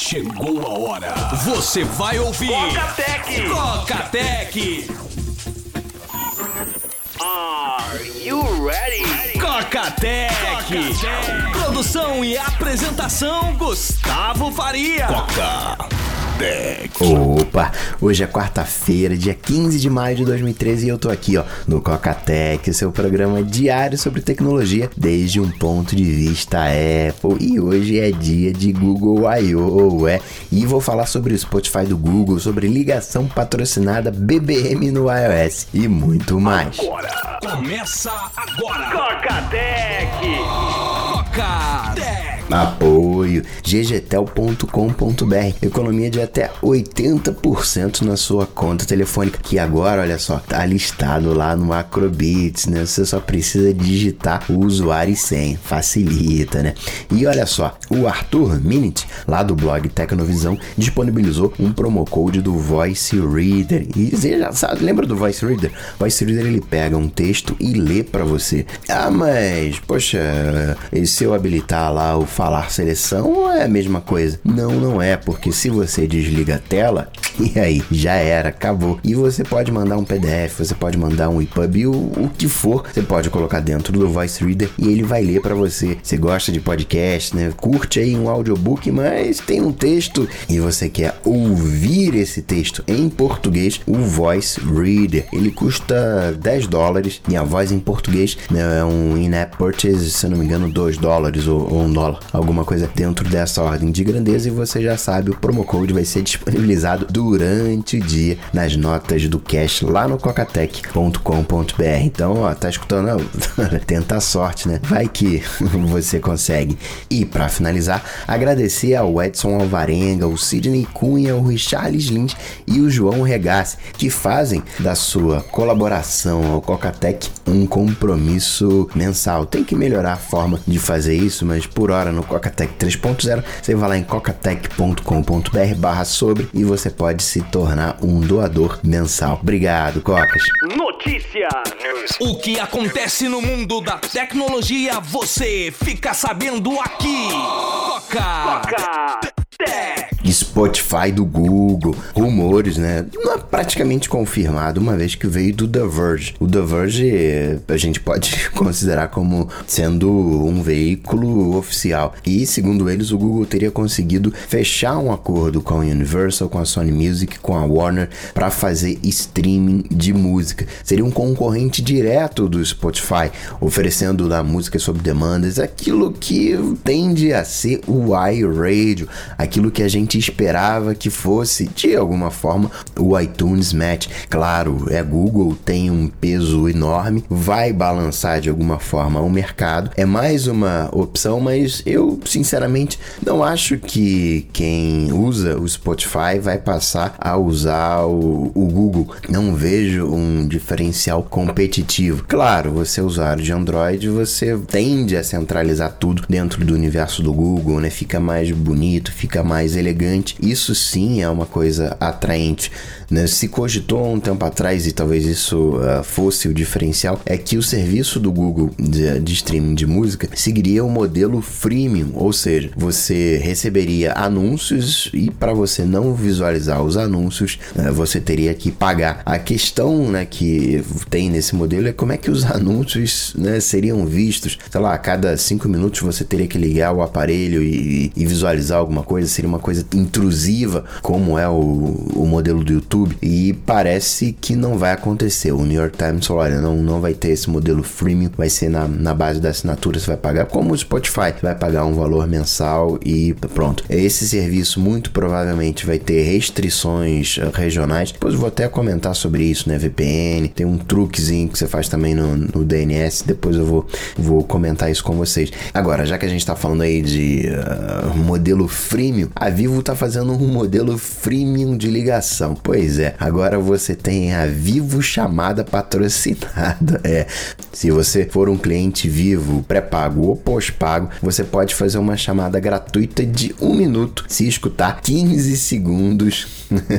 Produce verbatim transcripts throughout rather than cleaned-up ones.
Chegou a hora. Você vai ouvir Coca-Tech. Coca-Tech. Are you ready? Coca-Tech. Produção e apresentação Gustavo Faria. Coca-Tech. Opa, hoje é quarta-feira, dia quinze de maio de dois mil e treze e eu tô aqui, ó, no Coca-Tech, seu programa diário sobre tecnologia desde um ponto de vista Apple. E hoje é dia de Google I O, é, e vou falar sobre o Spotify do Google, sobre ligação patrocinada B B M no iOS e muito mais. Agora, começa agora. Coca-Tech. Coca-Tech. Apoio g g tel ponto com ponto b r, economia de até oitenta por cento na sua conta telefônica, que agora, olha só, tá listado lá no Acrobits, né? Você só precisa digitar o usuário e senha, facilita, né? E olha só, o Arthur Minit, lá do blog Tecnovisão, disponibilizou um promo code do Voice Reader. E você já sabe, lembra do Voice Reader? Voice Reader, ele pega um texto e lê pra você. Ah, mas, poxa, e se eu habilitar lá o falar seleção, é a mesma coisa? Não, não é, porque se você desliga a tela, e aí, já era, acabou. E você pode mandar um P D F, você pode mandar um E P U B, o, o que for, você pode colocar dentro do Voice Reader e ele vai ler pra você. Você gosta de podcast, né? Curte aí um audiobook, mas tem um texto e você quer ouvir esse texto em português, o Voice Reader, ele custa dez dólares e a voz em português, né, é um in-app purchase, se não me engano, dois dólares ou, ou um dólar, alguma coisa dentro dessa ordem de grandeza. E você já sabe, o promo code vai ser disponibilizado durante o dia nas notas do Cash lá no coca-tech ponto com ponto b r. Então, ó, tá escutando? Tenta a sorte, né? Vai que você consegue. E para finalizar, agradecer ao Edson Alvarenga, o Sidney Cunha, o Richarles Lins e o João Regassi, que fazem da sua colaboração ao Coca-Tech um compromisso mensal. Tem que melhorar a forma de fazer isso, mas por hora no Coca-Tech três ponto zero, você vai lá em coca-tech ponto com ponto b r barra sobre e você pode se tornar um doador mensal. Obrigado, Cocas. Notícia. O que acontece no mundo da tecnologia, você fica sabendo aqui. Coca-Tech. Spotify do Google, rumores, né? Não é praticamente confirmado, uma vez que veio do The Verge. O The Verge a gente pode considerar como sendo um veículo oficial. E, segundo eles, o Google teria conseguido fechar um acordo com a Universal, com a Sony Music, com a Warner, para fazer streaming de música. Seria um concorrente direto do Spotify, oferecendo lá música sob demandas, aquilo que tende a ser o iRadio, aquilo que a gente esperava que fosse, de alguma forma, o iTunes Match. Claro, é Google, tem um peso enorme, vai balançar de alguma forma o mercado, é mais uma opção, mas eu, sinceramente, não acho que quem usa o Spotify vai passar a usar o, o Google. Não vejo um diferencial competitivo. Claro, você é usuário de Android, você tende a centralizar tudo dentro do universo do Google, né? Fica mais bonito, fica mais elegante. Isso sim é uma coisa atraente, né? Se cogitou há um tempo atrás, e talvez isso uh, fosse o diferencial, é que o serviço do Google de, de streaming de música seguiria o modelo freemium, ou seja, você receberia anúncios e para você não visualizar os anúncios, uh, você teria que pagar. A questão, né, que tem nesse modelo é como é que os anúncios, né, seriam vistos. Sei lá, a cada cinco minutos você teria que ligar o aparelho e, e visualizar alguma coisa, seria uma coisa intrusiva, como é o, o modelo do YouTube, e parece que não vai acontecer. O New York Times falou, olha, não, não vai ter esse modelo freemium, vai ser na, na base da assinatura, você vai pagar como o Spotify, vai pagar um valor mensal e pronto. Esse serviço muito provavelmente vai ter restrições regionais, depois eu vou até comentar sobre isso, né, V P N, tem um truquezinho que você faz também no, no D N S, depois eu vou, vou comentar isso com vocês. Agora, já que a gente tá falando aí de uh, modelo freemium, a Vivo tá fazendo fazendo um modelo freemium de ligação. Pois é, agora você tem a Vivo chamada patrocinada. É, se você for um cliente Vivo pré-pago ou pós-pago, você pode fazer uma chamada gratuita de um minuto se escutar quinze segundos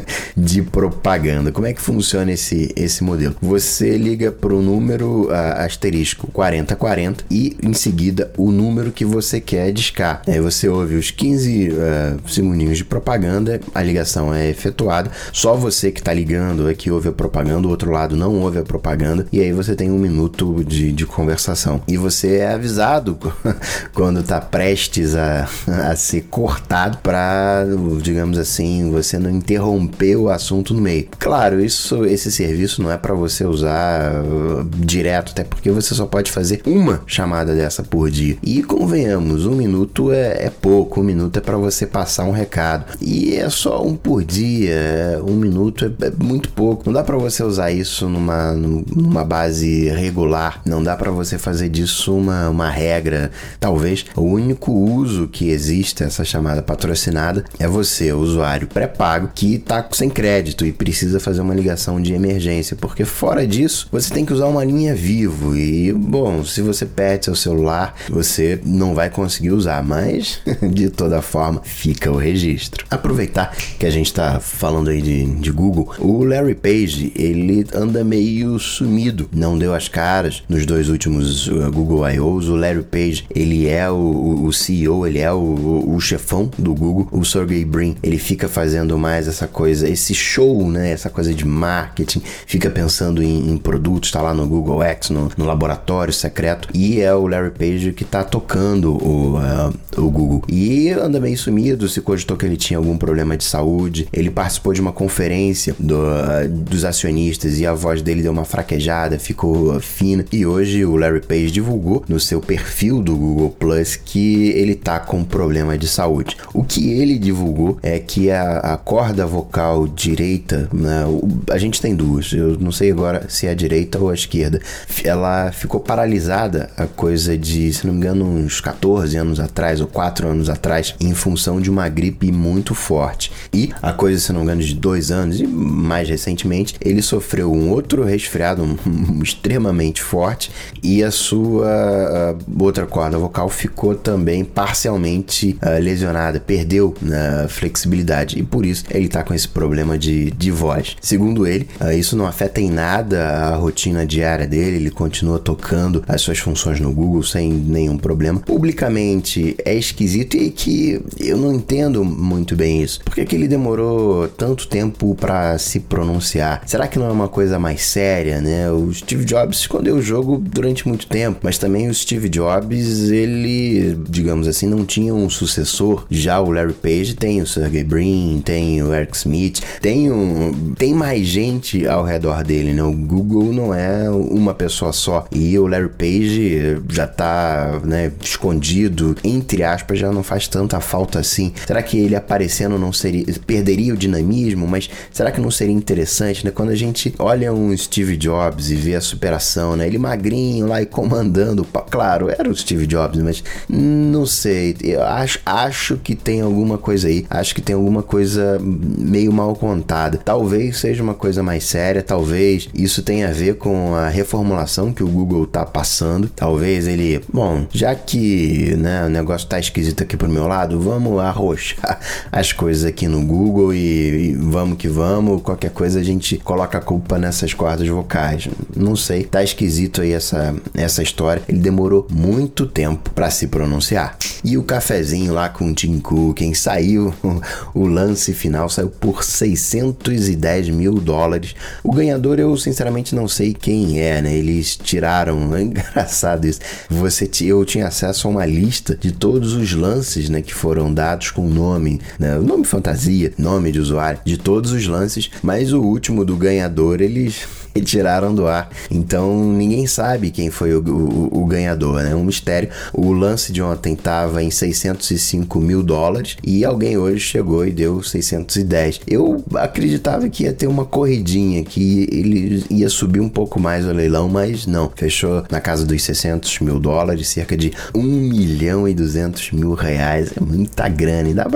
de propaganda. Como é que funciona esse, esse modelo? Você liga para o número uh, asterisco quarenta quarenta e em seguida o número que você quer discar. Aí você ouve os quinze uh, segundinhos de propaganda, a ligação é efetuada, só você que está ligando é que ouve a propaganda, o outro lado não ouve a propaganda, e aí você tem um minuto de, de conversação. E você é avisado quando está prestes a, a ser cortado para, digamos assim, você não interromper o assunto no meio. Claro, isso, esse serviço não é para você usar uh, direto, até porque você só pode fazer uma chamada dessa por dia. E convenhamos, um minuto é, é pouco, um minuto é para você passar um recado. E é só um por dia, um minuto é, é muito pouco. Não dá para você usar isso numa, numa base regular, não dá para você fazer disso uma, uma regra. Talvez o único uso que existe essa chamada patrocinada é você, o usuário pré-pago, que tá sem crédito e precisa fazer uma ligação de emergência, porque fora disso, você tem que usar uma linha Vivo e, bom, se você perde seu celular, você não vai conseguir usar, mas de toda forma, fica o registro. Aproveitar que a gente tá falando aí de, de Google, o Larry Page, ele anda meio sumido, não deu as caras nos dois últimos uh, Google I Os. O Larry Page, ele é o, o C E O, ele é o, o chefão do Google. O Sergey Brin, ele fica fazendo mais essa coisa, esse show, né, essa coisa de marketing, fica pensando em, em produtos, tá lá no Google X, no, no laboratório secreto, e é o Larry Page que tá tocando o, uh, o Google. E anda meio sumido, se cogitou que ele tinha algum problema de saúde. Ele participou de uma conferência do, uh, dos acionistas e a voz dele deu uma fraquejada, ficou uh, fina, e hoje o Larry Page divulgou no seu perfil do Google Plus que ele tá com problema de saúde. O que ele divulgou é que a, a corda vocal direita, né, a gente tem duas, eu não sei agora se é a direita ou a esquerda, ela ficou paralisada a coisa de, se não me engano, uns catorze anos atrás ou quatro anos atrás, em função de uma gripe muito forte. E a coisa, se não me engano, de dois anos e mais recentemente, ele sofreu um outro resfriado um, um, extremamente forte e a sua a outra corda vocal ficou também parcialmente uh, lesionada, perdeu na uh, flexibilidade e por isso ele tá com esse problema de, de voz. Segundo ele, uh, isso não afeta em nada a rotina diária dele, ele continua tocando as suas funções no Google sem nenhum problema. Publicamente é esquisito e que eu não entendo muito bem isso. Por que que ele demorou tanto tempo para se pronunciar? Será que não é uma coisa mais séria, né? O Steve Jobs escondeu o jogo durante muito tempo, mas também o Steve Jobs, ele, digamos assim, não tinha um sucessor. Já o Larry Page tem o Sergey Brin, tem o Eric Schmidt, tem, um, tem mais gente ao redor dele, né? O Google não é uma pessoa só. E o Larry Page já tá, né, escondido, entre aspas, já não faz tanta falta assim. Será que ele aparecendo não seria, perderia o dinamismo? Mas será que não seria interessante, né? Quando a gente olha um Steve Jobs e vê a superação, né? Ele magrinho lá e comandando, claro, era o Steve Jobs, mas não sei, eu acho, acho que tem alguma coisa aí, acho que tem alguma coisa meio mal contada. Talvez seja uma coisa mais séria, talvez isso tenha a ver com a reformulação que o Google tá passando. Talvez ele, bom, já que, né, o negócio tá esquisito aqui pro meu lado, vamos arrochar as coisas aqui no Google e, e vamos que vamos, qualquer coisa a gente coloca a culpa nessas cordas vocais. Não sei, tá esquisito aí essa, essa história. Ele demorou muito tempo pra se pronunciar. E o cafezinho lá com o Tim Cook, quem saiu, o lance final saiu por seiscentos e dez mil dólares. O ganhador eu sinceramente não sei quem é, né? Eles tiraram, é engraçado isso. Você, eu tinha acesso a uma lista de todos os lances, né, que foram dados com nome, né, nome fantasia, nome de usuário, de todos os lances, mas o último do ganhador eles tiraram do ar, então ninguém sabe quem foi o, o, o ganhador, né? Um mistério. O lance de ontem estava em seiscentos e cinco mil dólares e alguém hoje chegou e deu seiscentos e dez. Eu acreditava que ia ter uma corridinha, que ele ia subir um pouco mais o leilão, mas não, fechou na casa dos seiscentos mil dólares, cerca de um milhão e duzentos mil reais. É muita grana e dá pra comprar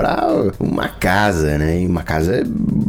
comprar uma casa, né? Uma casa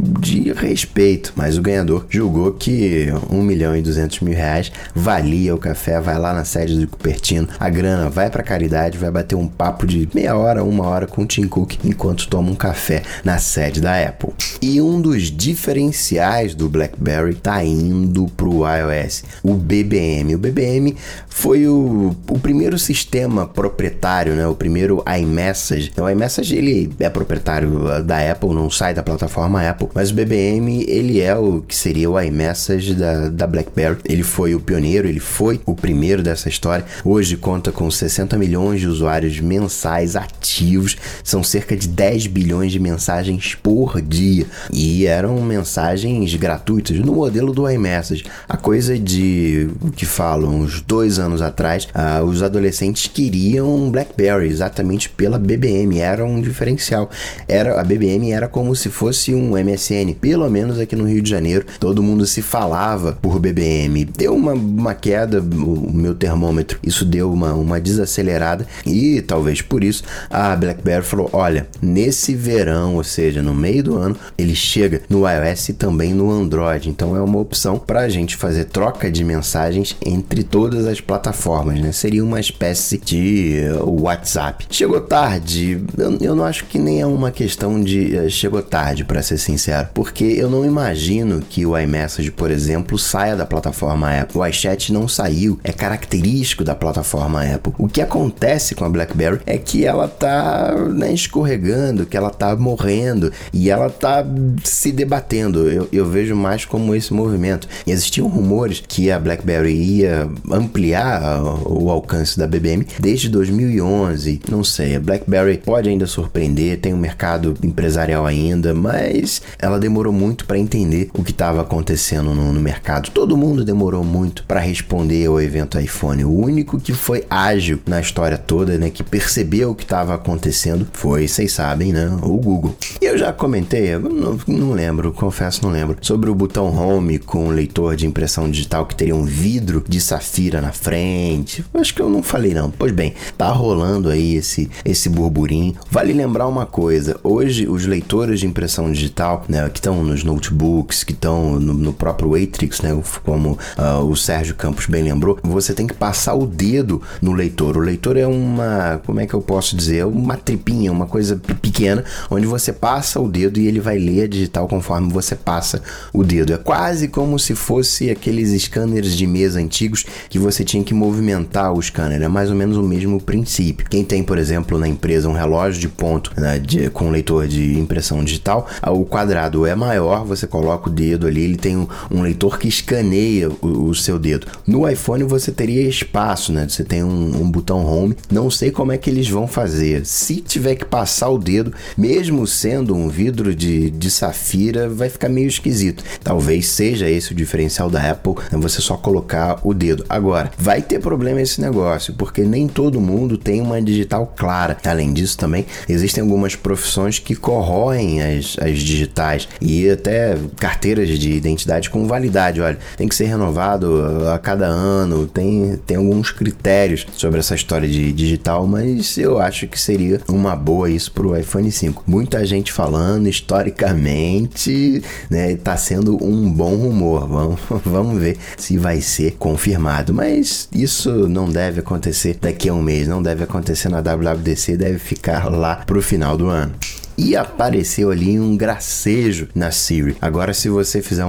de respeito. Mas o ganhador julgou que um milhão e duzentos mil reais valia o café. Vai lá na sede do Cupertino, a grana vai pra caridade, vai bater um papo de meia hora, uma hora com o Tim Cook enquanto toma um café na sede da Apple. E um dos diferenciais do BlackBerry tá indo pro iOS, o B B M. O B B M foi o, o primeiro sistema proprietário, né? O primeiro iMessage. O iMessage, ele é proprietário da Apple, não sai da plataforma Apple, mas o B B M, ele é o que seria o iMessage da, da BlackBerry. Ele foi o pioneiro, ele foi o primeiro dessa história. Hoje conta com sessenta milhões de usuários mensais ativos, são cerca de dez bilhões de mensagens por dia, e eram mensagens gratuitas no modelo do iMessage. A coisa de, o que falo, uns dois anos atrás, ah, os adolescentes queriam um BlackBerry exatamente pela B B M, era um diferencial. Era, a B B M era como se fosse um M S N, pelo menos aqui no Rio de Janeiro, todo mundo se falava por B B M. Deu uma, uma queda, o meu termômetro, isso deu uma, uma desacelerada, e talvez por isso a BlackBerry falou, olha, nesse verão, ou seja, no meio do ano, ele chega no iOS e também no Android, então é uma opção para a gente fazer troca de mensagens entre todas as plataformas, né? Seria uma espécie de uh, WhatsApp. Chegou tarde, eu, eu não acho que nem é uma questão de uh, chegou tarde, para ser sincero, porque eu não imagino que o iMessage, por exemplo, saia da plataforma Apple. O iChat não saiu, é característico da plataforma Apple. O que acontece com a BlackBerry é que ela tá, né, escorregando, que ela tá morrendo e ela tá se debatendo. Eu, eu vejo mais como esse movimento. E existiam rumores que a BlackBerry ia ampliar o alcance da B B M desde dois mil e onze. Não sei, a BlackBerry pode ainda surpreender, tem um mercado empresarial ainda, mas ela demorou muito para entender o que estava acontecendo no, no mercado. Todo mundo demorou muito para responder ao evento iPhone. O único que foi ágil na história toda, né, que percebeu o que estava acontecendo, foi, vocês sabem, né, o Google. E eu já comentei, eu não, não lembro, confesso não lembro, sobre o botão Home com leitor de impressão digital que teria um vidro de safira na frente. Acho que eu não falei não. Pois bem, tá rolando aí esse, esse burburinho. Vale lembrar uma coisa, hoje os leitores de impressão digital, né, que estão nos notebooks, que estão no, no próprio Matrix, né, como uh, o Sérgio Campos bem lembrou, você tem que passar o dedo no leitor. O leitor é uma, como é que eu posso dizer, uma tripinha, uma coisa pequena, onde você passa o dedo e ele vai ler a digital conforme você passa o dedo. É quase como se fosse aqueles scanners de mesa antigos que você tinha que movimentar o scanner. É mais ou menos o mesmo princípio. Quem tem, por exemplo, na empresa um relógio de ponto, né, de, com leitor de impressão digital, o quadrado é maior, você coloca o dedo ali, ele tem um, um leitor que escaneia o, o seu dedo. No iPhone você teria espaço, né? Você tem um, um botão Home. Não sei como é que eles vão fazer. Se tiver que passar o dedo, mesmo sendo um vidro de, de safira, vai ficar meio esquisito. Talvez seja esse o diferencial da Apple, né? Você só colocar o dedo. Agora, vai ter problema esse negócio, porque nem todo mundo tem uma digital clara. Além disso, também existem algumas profissões que corroem as, as digitais e até carteiras de identidade com validade. Olha, tem que ser renovado a cada ano, tem, tem alguns critérios sobre essa história de digital, mas eu acho que seria uma boa isso pro iPhone cinco. Muita gente falando, historicamente, né, tá sendo um bom rumor. Vamos, vamos ver se vai ser confirmado, mas isso não deve acontecer daqui a um mês, não deve acontecer na W W D C, deve ficar lá pro final do ano. E apareceu ali um gracejo na Siri. Agora, se você fizer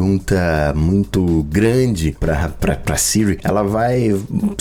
uma muito grande para para Siri, ela vai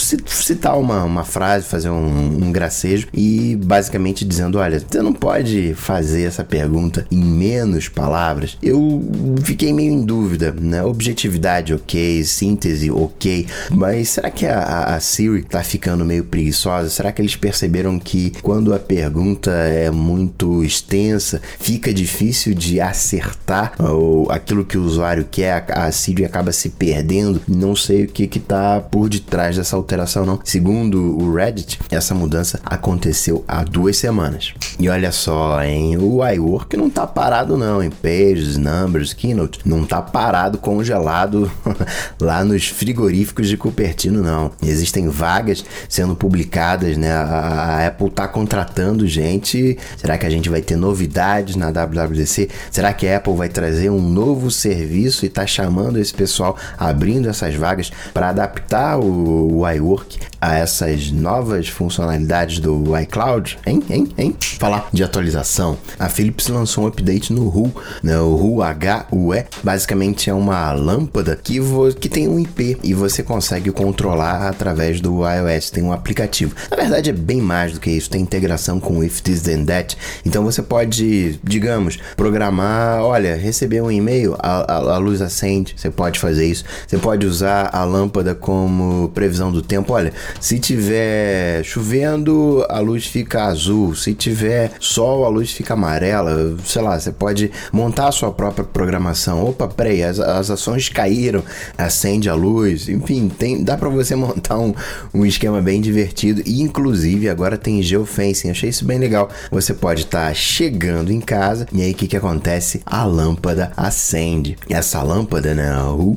citar uma, uma frase, fazer um, um gracejo e basicamente dizendo, olha, você não pode fazer essa pergunta em menos palavras. Eu fiquei meio em dúvida, né? Objetividade ok, síntese ok, mas será que a, a Siri tá ficando meio preguiçosa? Será que eles perceberam que quando a pergunta é muito extensa, fica difícil de acertar ou aquilo que o usuário quer, a, a Siri acaba se perdendo? Não sei o que que tá por detrás dessa alteração não. Segundo o Reddit, essa mudança aconteceu há duas semanas. E olha só, hein? O iWork não tá parado não, em Pages, Numbers, Keynote, não tá parado, congelado lá nos frigoríficos de Cupertino não. Existem vagas sendo publicadas, né? A, a Apple tá contratando gente. Será que a gente vai ter novidades na W W D C? Será que a Apple vai trazer um novo serviço e tá chamando esse pessoal, abrindo essas vagas para adaptar o, o iWork a essas novas funcionalidades do iCloud? Hein? Hein? Hein? Falar de atualização, a Philips lançou um update no Hue, né? O Hue H U E basicamente é uma lâmpada que, vo- que tem um I P e você consegue controlar através do iOS, tem um aplicativo. Na verdade é bem mais do que isso, tem integração com If This Then That, então você pode, digamos, programar, olha, receber um e-mail, a, a, a luz acende, você pode fazer isso, você pode usar a lâmpada como previsão do tempo, olha, se tiver chovendo, a luz fica azul, se tiver sol, a luz fica amarela, sei lá, você pode montar a sua própria programação. Opa, peraí, as, as ações caíram, acende a luz, enfim, tem, dá pra você montar um, um esquema bem divertido e inclusive agora tem geofencing, achei isso bem legal. Você pode estar tá chegando em casa e aí o que que acontece? A lâmpada acende. Essa lâmpada, né,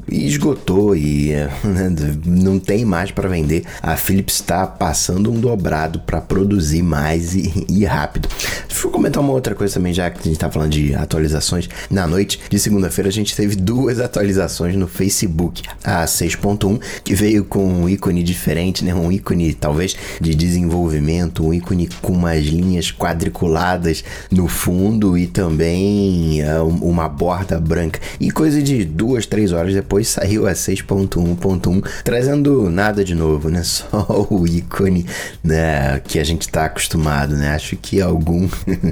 esgotou e né, não tem mais para vender. A Philips está passando um dobrado para produzir mais e, e rápido. Deixa eu comentar uma outra coisa também, já que a gente tá falando de atualizações. Na noite de segunda-feira a gente teve duas atualizações no Facebook. A seis ponto um, que veio com um ícone diferente, né? Um ícone talvez de desenvolvimento, um ícone com umas linhas quadriculadas no fundo e também uh, uma borda branca. E coisa de duas, três horas depois saiu a seis ponto um ponto um, trazendo nada de novo, né? Só o ícone, né, que a gente tá acostumado, né? Acho que algum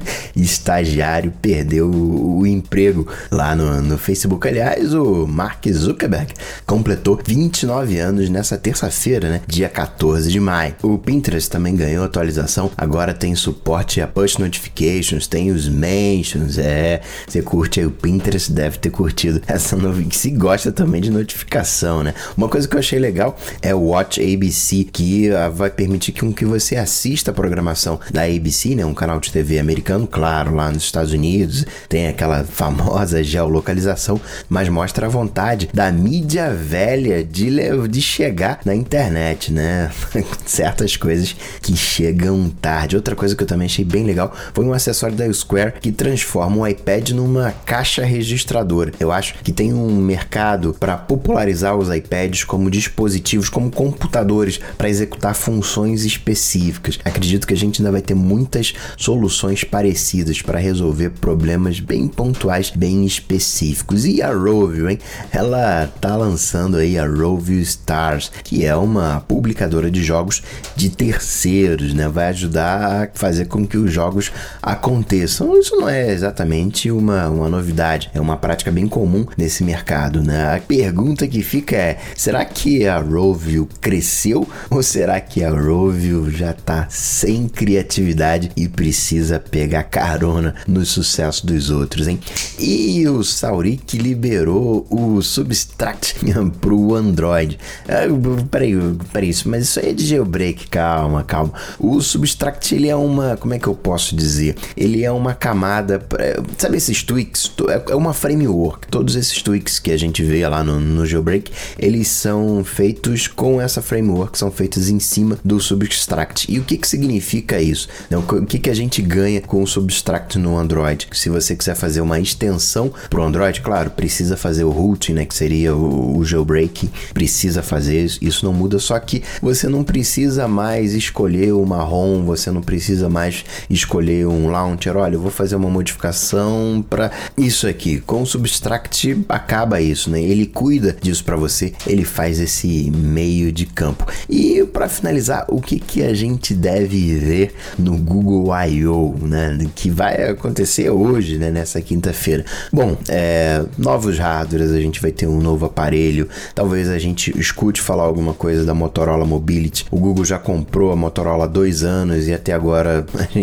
estagiário perdeu o, o emprego lá no, no Facebook. Aliás, o Mark Zuckerberg completou vinte e nove anos nessa terça-feira, né? Dia quatorze de maio. O Pinterest também ganhou atualização. Agora tem suporte a push notifications, tem os mentions. É, você curte aí o Pinterest, deve ter curtido essa novidade. Se gosta também de notificação, né? Uma coisa que eu achei legal é o Watch A B C, que uh, vai permitir que, um, que você assista a programação da A B C, né? Um canal de T V americano, claro, lá nos Estados Unidos, tem aquela famosa geolocalização, mas mostra a vontade da mídia velha de, de chegar na internet, né? Certas coisas que chegam tarde. Outra coisa que eu também achei bem legal foi um acessório da Square que transforma o iPad numa caixa registradora. Eu acho que tem um mercado para popularizar os iPads como dispositivos, como computadores, para executar funções específicas. Acredito que a gente ainda vai ter muitas soluções parecidas para resolver problemas bem pontuais, bem específicos. E a Rovio, hein? Ela tá lançando aí a Rovio Stars, que é uma publicadora de jogos de terceiros, né? Vai ajudar a fazer com que os jogos aconteçam. Isso não é exatamente uma, uma novidade, é uma prática bem comum nesse mercado, né? A pergunta que fica é, será que a Rovio cresceu ou será que a Rovio já tá sem criatividade e precisa pegar carona no sucesso dos outros, hein? E o Saurik liberou o Substract pro Android. Ah, peraí, peraí, isso, mas isso aí é de jailbreak, calma, calma. O Substract, ele é uma, como é que eu posso dizer? Ele é uma camada, sabe esses tweaks? É uma framework. Todos esses tweaks que a gente vê lá no, no jailbreak, eles são feitos com essa framework, são feitos em cima do Substract. E o que que significa isso? O que que a gente ganha com o Substract no Android? Se você quiser fazer uma extensão pro Android, claro, precisa fazer o root, né, que seria o, o jailbreak, precisa fazer isso, isso não muda, só que você não precisa mais escolher uma ROM, você não precisa mais escolher um launcher, olha, eu vou fazer uma modificação para isso aqui. Com o Substract acaba isso, né? Ele cuida disso para você, ele faz esse meio de campo. E para finalizar, o que que a gente deve ver no Google I O, né? Que vai acontecer hoje, né? Nessa quinta-feira. Bom, é, novos hardwares, a gente vai ter um novo aparelho, talvez a gente escute falar alguma coisa da Motorola Mobility. O Google já comprou a Motorola há dois anos e até agora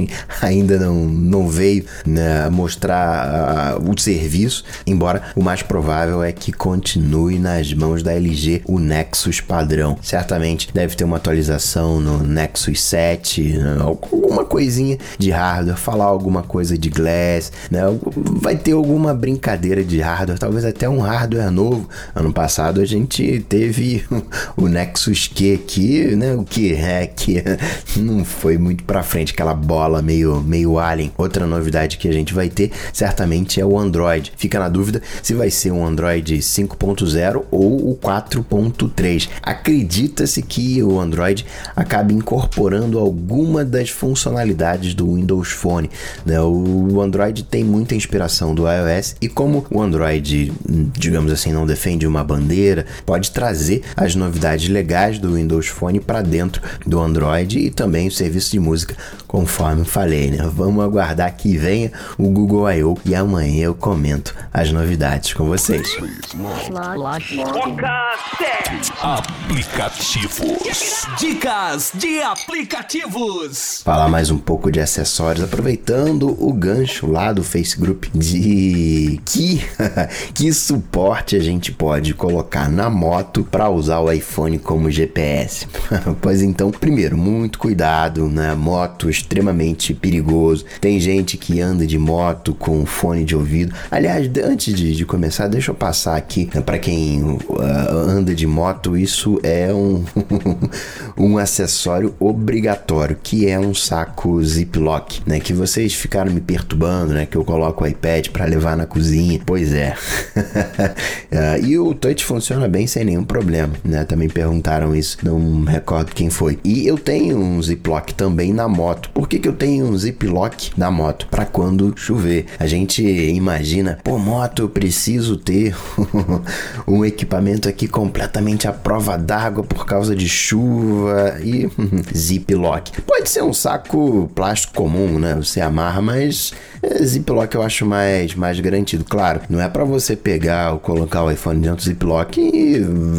ainda não, não veio, né, mostrar uh, o serviço, embora o mais provável é que continue nas mãos da L G o Nexus padrão. Certamente deve ter uma atualização no Nexus sete, né, alguma coisinha de hardware, falar alguma coisa de Glass, né, vai ter alguma brincadeira de hardware, talvez até um hardware novo. Ano passado a gente teve o Nexus Q, que, né, o que é que não foi muito pra frente, aquela bola meio, meio alien. Porém, outra novidade que a gente vai ter certamente é o Android. Fica na dúvida se vai ser um Android cinco ponto zero ou o quatro ponto três. Acredita-se que o Android acabe incorporando alguma das funcionalidades do Windows Phone, né? O Android tem muita inspiração do iOS e como o Android, digamos assim, não defende uma bandeira, pode trazer as novidades legais do Windows Phone para dentro do Android e também o serviço de música, conforme eu falei, né? Vamos aguardar que venha o Google I O e amanhã eu comento as novidades com vocês. Foca Tech. Aplicativos. Dicas de aplicativos. Falar mais um pouco de acessórios, aproveitando o gancho lá do Face Group de que, que suporte a gente pode colocar na moto para usar o iPhone como G P S. Pois então, primeiro, muito cuidado, né? Moto extremamente perigoso. Tem gente que anda de moto com fone de ouvido. Aliás, antes de, de começar, deixa eu passar aqui, né, para quem uh, anda de moto, isso é um, um acessório obrigatório, que é um saco Ziploc, né? Que vocês ficaram me perturbando, né? Que eu coloco o iPad para levar na cozinha. Pois é. uh, e o Touch funciona bem sem nenhum problema, né? Também perguntaram isso, não me recordo quem foi. E eu tenho um Ziploc também na moto. Por que que eu tenho um Ziploc na moto? Para quando chover. A gente imagina, pô, moto, eu preciso ter um equipamento aqui completamente à prova d'água por causa de chuva e Ziploc. Pode ser um saco plástico comum, né? Você amarra, mas é, Ziploc eu acho mais, mais garantido. Claro, não é para você pegar ou colocar o iPhone dentro do Ziploc e,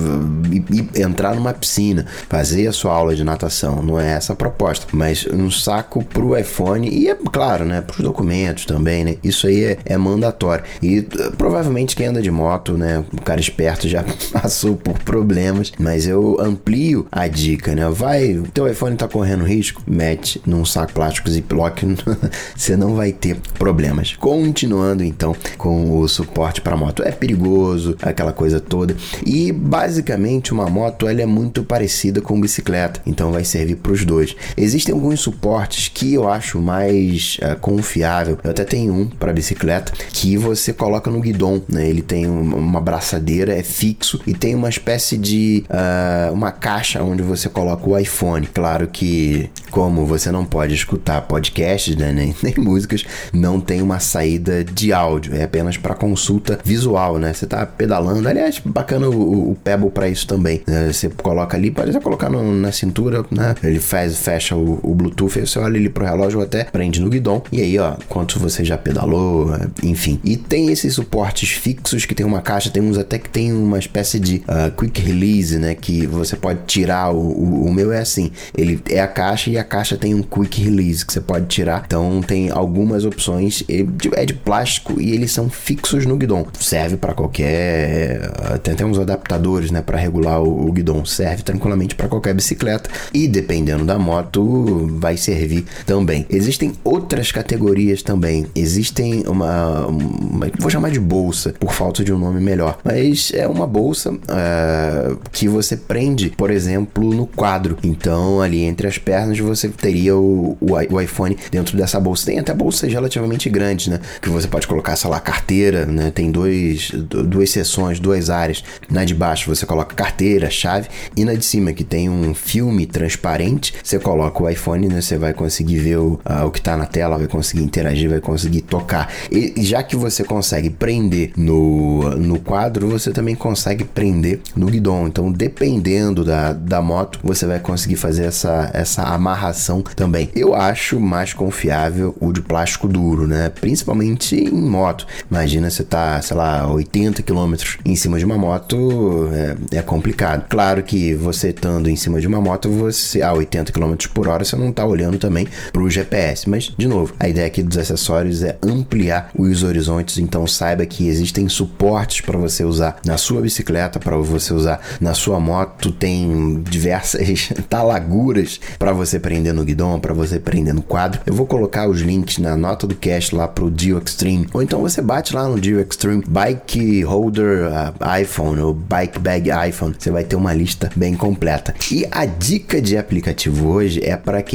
e, e entrar numa piscina, fazer a sua aula de natação. Não é essa a proposta. Mas um saco pro iPhone e, é claro, né? Pros documentos também, né? Isso aí é, é mandatório. E uh, provavelmente quem anda de moto, né? O cara esperto já passou por problemas, mas eu amplio a dica, né? Vai, o teu iPhone tá correndo risco, mete num saco plástico Ziploc, você não vai ter problemas. Continuando então com o suporte para moto, é perigoso, aquela coisa toda, e basicamente uma moto ela é muito parecida com bicicleta, então vai servir para os dois. Existem alguns suportes que eu acho mais uh, confiável, eu até tenho um para bicicleta que você coloca no guidão, né? Ele tem um, uma braçadeira, é fixo e tem uma espécie de uh, uma caixa onde você coloca o iPhone. Claro que como você não pode escutar podcasts, né, nem, nem músicas, não tem uma saída de áudio, é apenas para consulta visual, né? Você tá pedalando, aliás, bacana o, o Pebble para isso também, né? Você coloca ali, pode até colocar no, na cintura, né? Ele faz, fecha o, o Bluetooth, aí você olha ali pro relógio ou até prende no guidão, e aí, ó, quanto você já pedalou, enfim. E tem esses suportes fixos que tem uma caixa, tem uns até que tem uma espécie de uh, quick release, né? Que você pode tirar, o, o, o meu é assim, ele é a caixa e a caixa tem um quick release que você pode tirar, então tem algumas opções, é de plástico e eles são fixos no guidão, serve para qualquer, tem até uns adaptadores, né, para regular o, o guidão, serve tranquilamente para qualquer bicicleta e dependendo da moto vai servir também. Existem outras categorias também, existem uma, uma vou chamar de bolsa por falta de um nome melhor, mas é uma bolsa uh, que você prende, por exemplo, no quadro, então ali entre as pernas você teria o, o, o iPhone dentro dessa bolsa. Tem até bolsas relativamente grandes, né, que você pode colocar, sei lá, carteira, né, tem dois, duas seções, duas áreas. Na de baixo você coloca carteira, chave, e na de cima que tem um filme transparente, você coloca o iPhone, né, você vai conseguir ver o, uh, o que tá na tela, vai conseguir interagir, vai conseguir tocar. E já que você consegue prender no, no quadro, você também consegue prender no guidão. Então, dependendo da, da moto, você vai conseguir fazer essa, essa amarração também. Eu acho mais confiável o de plástico duro, né? Principalmente em moto. Imagina você tá, sei lá, oitenta quilômetros em cima de uma moto, é, é complicado. Claro que você estando em cima de uma moto, você a oitenta quilômetros por hora, você não tá olhando também pro G P S. Mas, de novo, a ideia aqui dos acessórios é ampliar os horizontes, então saiba que existem suportes para você usar na sua bicicleta, para você usar na sua moto, tem diversas talaguras para você prender no guidão, para você prender no quadro. Eu vou colocar os links na nota do cast lá pro Dio Extreme, ou então você bate lá no Dio Extreme Bike Holder uh, iPhone ou Bike Bag iPhone, você vai ter uma lista bem completa. E a dica de aplicativo hoje é para quem curte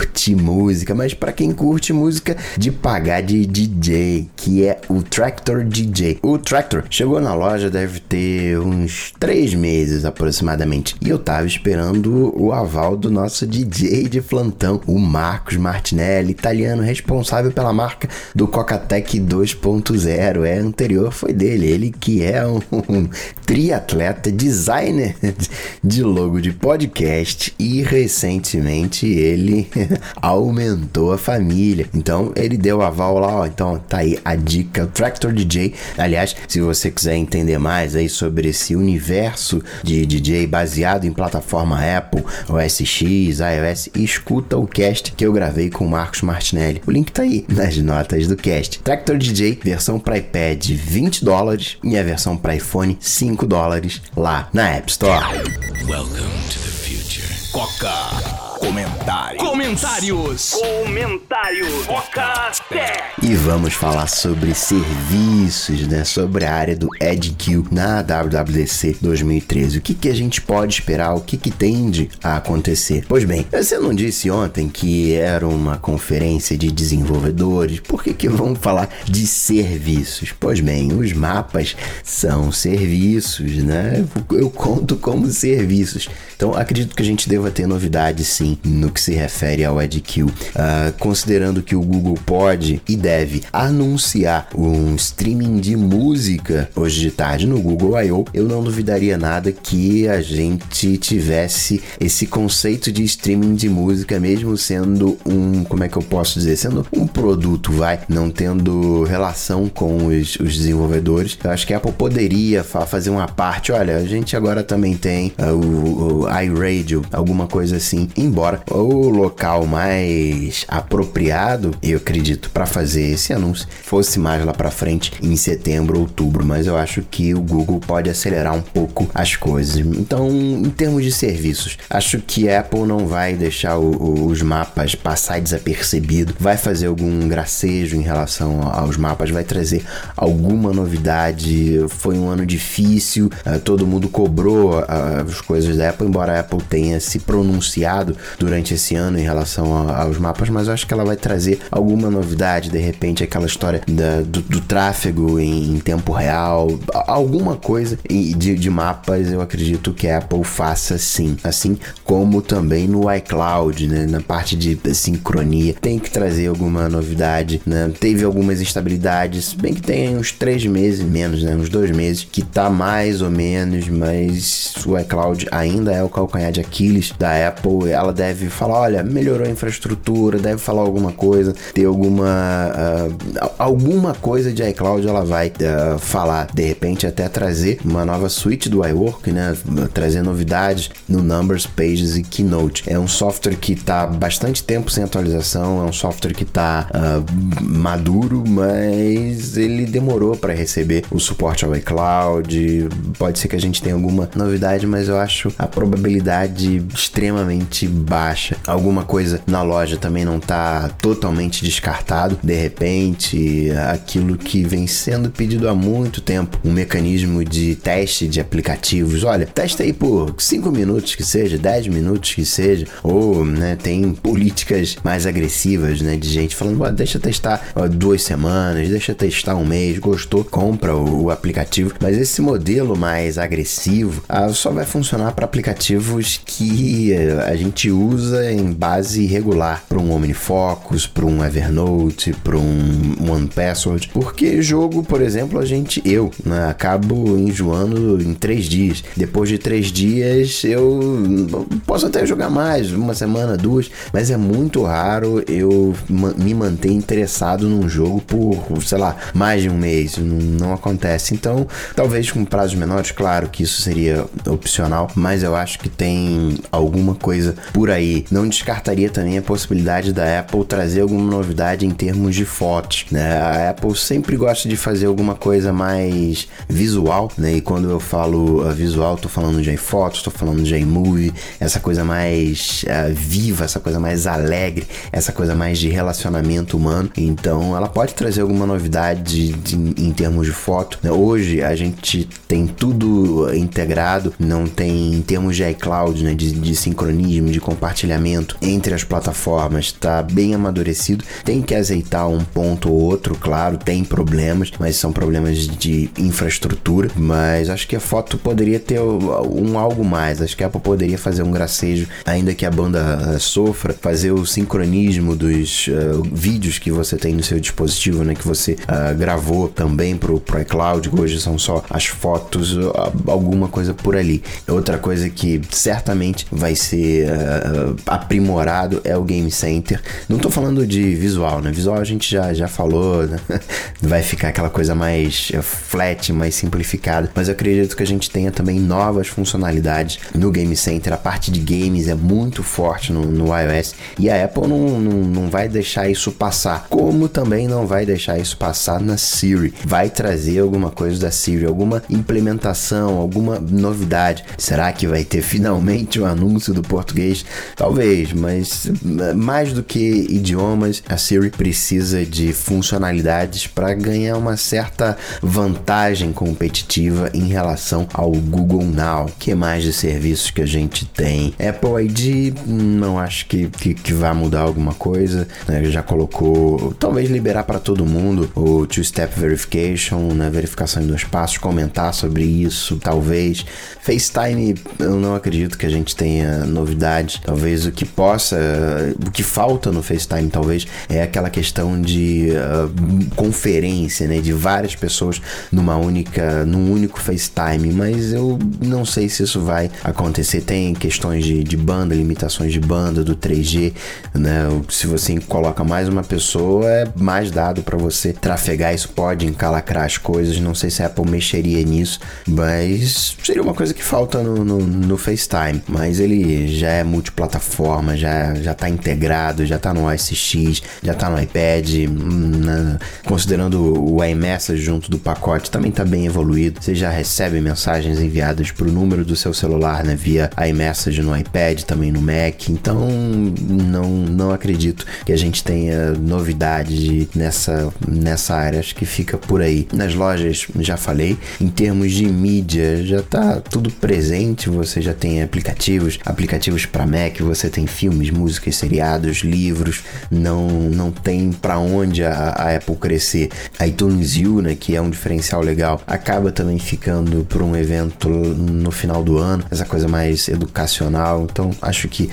curte música, mas para quem curte música de pagar de D J, que é o Traktor D J. O Traktor chegou na loja deve ter uns três meses aproximadamente, e eu tava esperando o aval do nosso D J de plantão, o Marcos Martinelli, italiano responsável pela marca do Cocatec dois ponto zero. É, anterior foi dele, ele que é um, um triatleta, designer de logo de podcast, e recentemente ele aumentou a família. Então ele deu aval lá, ó. Então tá aí a dica, Traktor D J. Aliás, se você quiser entender mais aí sobre esse universo de D J baseado em plataforma Apple, O S X, iOS, escuta o cast que eu gravei com o Marcos Martinelli. O link tá aí nas notas do cast. Traktor D J, versão para iPad vinte dólares e a versão para iPhone cinco dólares lá na App Store. Welcome to the future. Coca. Comentários. Comentários. Comentários. Coca-Tech. E vamos falar sobre serviços, né? Sobre a área do EdQ na W W D C dois mil e treze. O que, que a gente pode esperar? O que, que tende a acontecer? Pois bem, você não disse ontem que era uma conferência de desenvolvedores? Por que, que vamos falar de serviços? Pois bem, os mapas são serviços, né? Eu conto como serviços. Então, acredito que a gente deva ter novidades, sim, no que se refere ao EdQ. Uh, considerando que o Google pode e deve anunciar um streaming de música hoje de tarde no Google I O, eu não duvidaria nada que a gente tivesse esse conceito de streaming de música, mesmo sendo um, como é que eu posso dizer, sendo um produto, vai, não tendo relação com os, os desenvolvedores. Eu acho que a Apple poderia fa- fazer uma parte, olha, a gente agora também tem uh, o, o iRadio, alguma coisa assim, embora o local mais apropriado, eu acredito, para fazer esse anúncio fosse mais lá para frente, em setembro, outubro, mas eu acho que o Google pode acelerar um pouco as coisas. Então, em termos de serviços, acho que a Apple não vai deixar o, o, os mapas passar desapercebido, vai fazer algum gracejo em relação aos mapas, vai trazer alguma novidade. Foi um ano difícil, uh, todo mundo cobrou uh, as coisas da Apple, embora a Apple tenha se pronunciado durante esse ano em relação a, aos mapas, mas eu acho que ela vai trazer alguma novidade, de repente aquela história da, do, do tráfego em, em tempo real, alguma coisa de, de mapas. Eu acredito que a Apple faça sim, assim como também no iCloud, né, na parte de sincronia, tem que trazer alguma novidade, né? Teve algumas instabilidades, bem que tem uns três meses, menos, né, uns dois meses, que tá mais ou menos, mas o iCloud ainda é o calcanhar de Aquiles da Apple. Ela deve falar, olha, melhorou a infraestrutura, deve falar alguma coisa, ter alguma uh, alguma coisa de iCloud ela vai uh, falar, de repente até trazer uma nova suíte do iWork, né, trazer novidades no Numbers, Pages e Keynote. É um software que tá bastante tempo sem atualização, é um software que tá uh, maduro, mas ele demorou para receber o suporte ao iCloud. Pode ser que a gente tenha alguma novidade, mas eu acho a probabilidade extremamente baixa. Alguma coisa na loja também não tá totalmente descartado. De repente, aquilo que vem sendo pedido há muito tempo, um mecanismo de teste de aplicativos. Olha, testa aí por cinco minutos que seja, dez minutos que seja, ou, né, tem políticas mais agressivas, né, de gente falando, ó, deixa testar ó, duas semanas, deixa testar um mês, gostou, compra o, o aplicativo. Mas esse modelo mais agressivo ah, só vai funcionar para aplicativos que a gente usa em base regular, para um OmniFocus, para um Evernote, para um OnePassword, porque jogo, por exemplo, a gente, eu, né, acabo enjoando em três dias. Depois de três dias eu posso até jogar mais, uma semana, duas, mas é muito raro eu me manter interessado num jogo por, sei lá, mais de um mês. Não, não acontece. Então, talvez com prazos menores, claro que isso seria opcional, mas eu acho que tem alguma coisa por aí. Não descartaria também a possibilidade da Apple trazer alguma novidade em termos de fotos, né? A Apple sempre gosta de fazer alguma coisa mais visual, né? E quando eu falo uh, visual, tô falando de iPhotos, tô falando de iMovie, essa coisa mais uh, viva, essa coisa mais alegre, essa coisa mais de relacionamento humano. Então, ela pode trazer alguma novidade de, de, em termos de foto, né? Hoje a gente tem tudo integrado, não tem em termos de iCloud, né? De, de sincronismo, de compartilhamento entre as plataformas está bem amadurecido. Tem que azeitar um ponto ou outro, claro, tem problemas, mas são problemas de infraestrutura. Mas acho que a foto poderia ter um algo mais. Acho que a Apple poderia fazer um gracejo, ainda que a banda uh, sofra, fazer o sincronismo dos uh, vídeos que você tem no seu dispositivo, né, que você uh, gravou também pro, pro iCloud. Hoje são só as fotos, uh, alguma coisa por ali. Outra coisa que certamente vai ser uh, aprimorado é o Game Center. Não tô falando de visual, né? Visual a gente já, já falou, né? Vai ficar aquela coisa mais flat, mais simplificada, mas eu acredito que a gente tenha também novas funcionalidades no Game Center. A parte de games é muito forte no, no iOS e a Apple não, não, não vai deixar isso passar, como também não vai deixar isso passar na Siri. Vai trazer alguma coisa da Siri, alguma implementação, alguma novidade. Será que vai ter finalmente o anúncio do português? Talvez, mas mais do que idiomas, a Siri precisa de funcionalidades para ganhar uma certa vantagem competitiva em relação ao Google Now. Que mais de serviços que a gente tem? Apple I D, não acho que, que, que vai mudar alguma coisa, né? Já colocou, talvez liberar para todo mundo o Two-Step Verification, né? Verificação em dois passos, comentar sobre isso, talvez. FaceTime, eu não acredito que a gente tenha novidade. Talvez o que possa, o que falta no FaceTime talvez é aquela questão de uh, conferência, né, de várias pessoas numa única, num único FaceTime, mas eu não sei se isso vai acontecer. Tem questões de, de banda, limitações de banda do três G, né? Se você coloca mais uma pessoa, é mais dado para você trafegar, isso pode encalacrar as coisas. Não sei se a Apple mexeria nisso, mas seria uma coisa que falta no, no, no FaceTime. Mas ele já é multiplataforma, já, já tá integrado, já tá no O S X, já tá no iPad, na, considerando o iMessage junto do pacote, também tá bem evoluído. Você já recebe mensagens enviadas pro número do seu celular, né, via iMessage no iPad, também no Mac. Então não, não acredito que a gente tenha novidade nessa, nessa área. Acho que fica por aí. Nas lojas, já falei. Em termos de mídia, já tá tudo presente. Você já tem aplicativos, aplicativos para Mac, você tem filmes, músicas, seriados, livros. Não, não tem para onde a, a Apple crescer. A iTunes U, né, que é um diferencial legal, acaba também ficando por um evento no final do ano, essa coisa mais educacional. Então acho que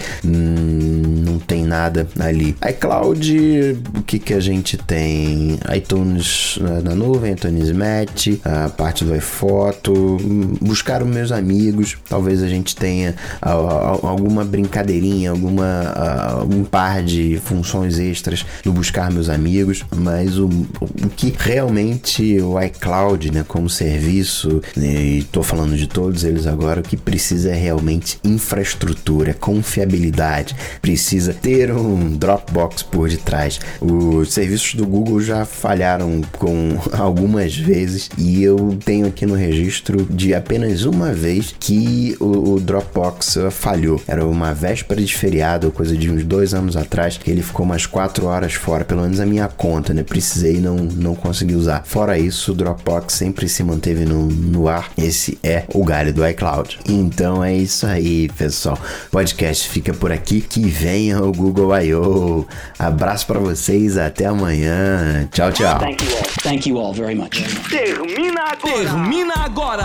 hum, não tem nada ali. iCloud, o que que a gente tem? iTunes na nuvem, iTunes Match, a parte do iPhoto, buscar os meus amigos. Talvez a gente tenha a, a, alguma brincadeirinha, alguma um par de funções extras no buscar meus amigos, mas o, o que realmente o iCloud, né, como serviço, e tô falando de todos eles agora, o que precisa é realmente infraestrutura, confiabilidade, precisa ter um Dropbox por detrás. Os serviços do Google já falharam com algumas vezes e eu tenho aqui no registro de apenas uma vez que o, o Dropbox falhou. Era uma véspera de feriado, coisa de uns dois anos atrás, que ele ficou umas quatro horas fora, pelo menos a minha conta, né? Precisei e não, não consegui usar. Fora isso, o Dropbox sempre se manteve no, no ar. Esse é o galho do iCloud. Então é isso aí, pessoal. O podcast fica por aqui. Que venha o Google I O. Abraço pra vocês, até amanhã. Tchau, tchau. Thank you all. Thank you all very much. Termina agora. Termina agora.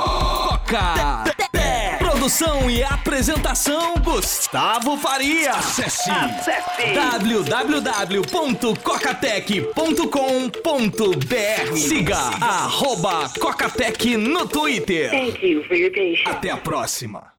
Coca. Produção e apresentação Gustavo Faria. Acesse, Acesse. w w w ponto cocatec ponto com ponto b r. Siga arroba Cocatec no Twitter. Thank you for your patience. Até a próxima.